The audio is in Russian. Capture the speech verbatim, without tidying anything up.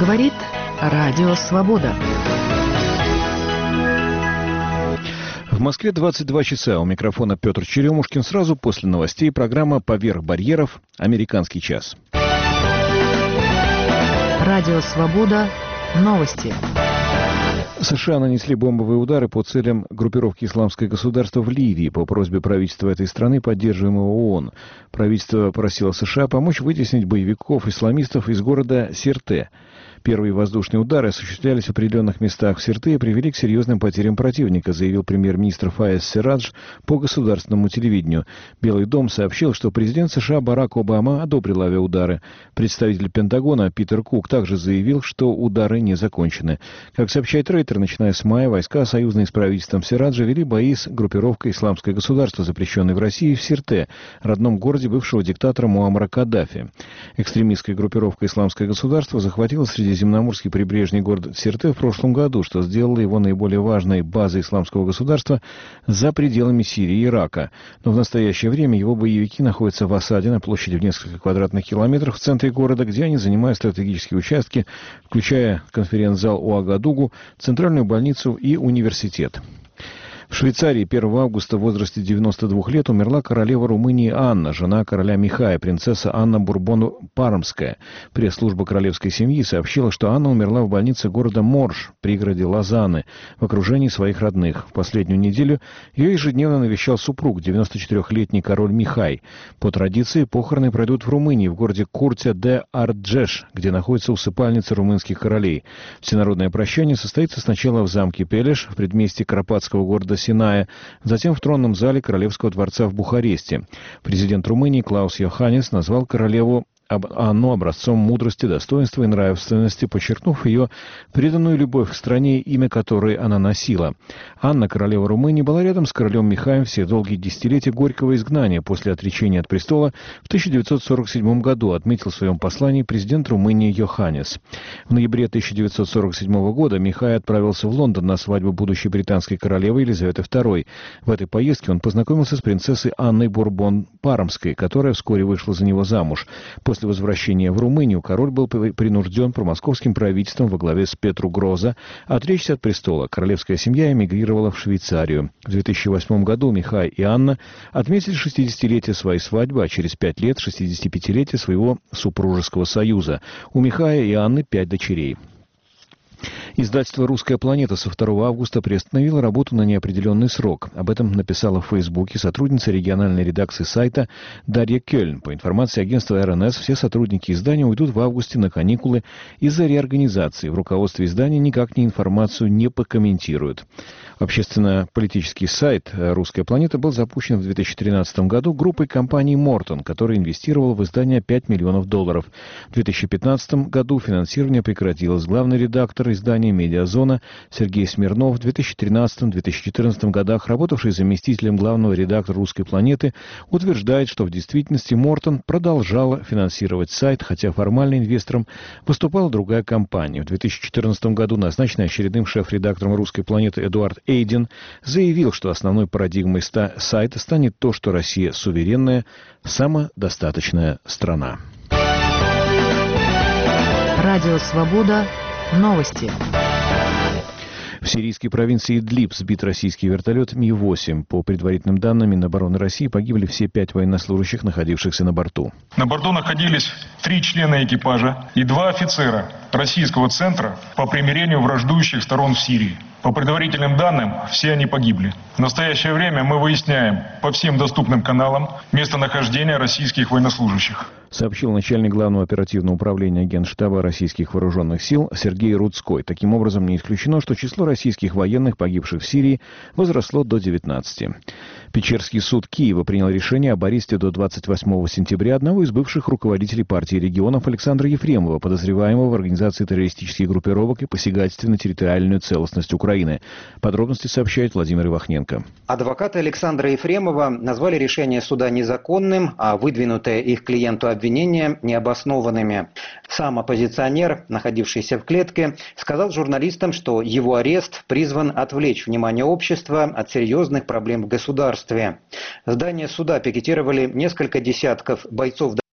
Говорит Радио Свобода. В Москве двадцать два часа. У микрофона Петр Черемушкин. Сразу после новостей программа «Поверх барьеров. Американский час». Радио Свобода. Новости. США нанесли бомбовые удары по целям группировки «Исламское государство» в Ливии по просьбе правительства этой страны, поддерживаемого ООН. Правительство просило США помочь вытеснить боевиков-исламистов из города Сирте. Первые воздушные удары осуществлялись в определенных местах в Сирте и привели к серьезным потерям противника, заявил премьер-министр Фаяз Сирадж по государственному телевидению. Белый дом сообщил, что президент США Барак Обама одобрил авиаудары. Представитель Пентагона Питер Кук также заявил, что удары не закончены. Как сообщает Рейтер, начиная с мая войска, союзные с правительством Сираджа, вели бои с группировкой «Исламское государство», запрещенной в России, в Сирте, родном городе бывшего диктатора Муаммара Каддафи. Экстремистская группировка «Исламское государство» захватила средиземноморский прибрежный город Сирте в прошлом году, что сделало его наиболее важной базой исламского государства за пределами Сирии и Ирака. Но в настоящее время его боевики находятся в осаде на площади в несколько квадратных километров в центре города, где они занимают стратегические участки, включая конференц-зал Уагадугу, центральную больницу и университет. В Швейцарии первого августа в возрасте девяноста двух лет умерла королева Румынии Анна, жена короля Михая, принцесса Анна Бурбон-Пармская. Пресс-служба королевской семьи сообщила, что Анна умерла в больнице города Морж, пригороде Лозанны, в окружении своих родных. В последнюю неделю ее ежедневно навещал супруг, девяносточетырехлетний король Михай. По традиции похороны пройдут в Румынии, в городе Куртя-де-Арджеш, где находится усыпальница румынских королей. Всенародное прощание состоится сначала в замке Пелеш, в предместье карпатского города Синая, затем в тронном зале Королевского дворца в Бухаресте. Президент Румынии Клаус Йоханнес назвал королеву Анну образцом мудрости, достоинства и нравственности, подчеркнув ее преданную любовь к стране, имя которой она носила. Анна, королева Румынии, была рядом с королем Михаем все долгие десятилетия горького изгнания после отречения от престола в тысяча девятьсот сорок седьмом году, отметил в своем послании президент Румынии Йоханнес. В ноябре тысяча девятьсот сорок седьмого года Михай отправился в Лондон на свадьбу будущей британской королевы Елизаветы второй. В этой поездке он познакомился с принцессой Анной Бурбон-Пармской, которая вскоре вышла за него замуж. После возвращения в Румынию король был принужден промосковским правительством во главе с Петру Гроза отречься от престола. Королевская семья эмигрировала в Швейцарию. В две тысячи восьмом году Михай и Анна отметили шестидесятилетие своей свадьбы, а через пять лет шестидесятипятилетие своего супружеского союза. У Михая и Анны пять дочерей. Издательство «Русская планета» со второго августа приостановило работу на неопределенный срок. Об этом написала в Фейсбуке сотрудница региональной редакции сайта Дарья Кёльн. По информации агентства эр эн эс, все сотрудники издания уйдут в августе на каникулы из-за реорганизации. В руководстве издания никак ни информацию не покомментируют. Общественно-политический сайт «Русская планета» был запущен в две тысячи тринадцатом году группой компании «Мортон», которая инвестировала в издание пять миллионов долларов. В две тысячи пятнадцатом году финансирование прекратилось. Главный редактор издания «Медиазона» Сергей Смирнов в две тысячи тринадцатом — две тысячи четырнадцатом годах, работавший заместителем главного редактора «Русской планеты», утверждает, что в действительности «Мортон» продолжала финансировать сайт, хотя формально инвестором выступала другая компания. В две тысячи четырнадцатом году назначенный очередным шеф-редактором «Русской планеты» Эдуард Эйден заявил, что основной парадигмой сайта станет то, что Россия суверенная, самодостаточная страна. Радио Свобода. Новости. В сирийской провинции Идлиб сбит российский вертолет Ми восемь. По предварительным данным Минобороны России погибли все пять военнослужащих, находившихся на борту. На борту находились три члена экипажа и два офицера российского центра по примирению враждующих сторон в Сирии. По предварительным данным, все они погибли. В настоящее время мы выясняем по всем доступным каналам местонахождение российских военнослужащих. Сообщил начальник главного оперативного управления Генштаба российских вооруженных сил Сергей Рудской. Таким образом, не исключено, что число российских военных, погибших в Сирии, возросло до девятнадцати. Печерский суд Киева принял решение об аресте до двадцать восьмого сентября одного из бывших руководителей партии регионов Александра Ефремова, подозреваемого в организации террористических группировок и посягательстве на территориальную целостность Украины. Подробности сообщает Владимир Ивахненко. Адвокаты Александра Ефремова назвали решение суда незаконным, а выдвинутое их клиенту обвинения необоснованными. Сам оппозиционер, находившийся в клетке, сказал журналистам, что его арест призван отвлечь внимание общества от серьезных проблем в государстве. Здание суда пикетировали несколько десятков бойцов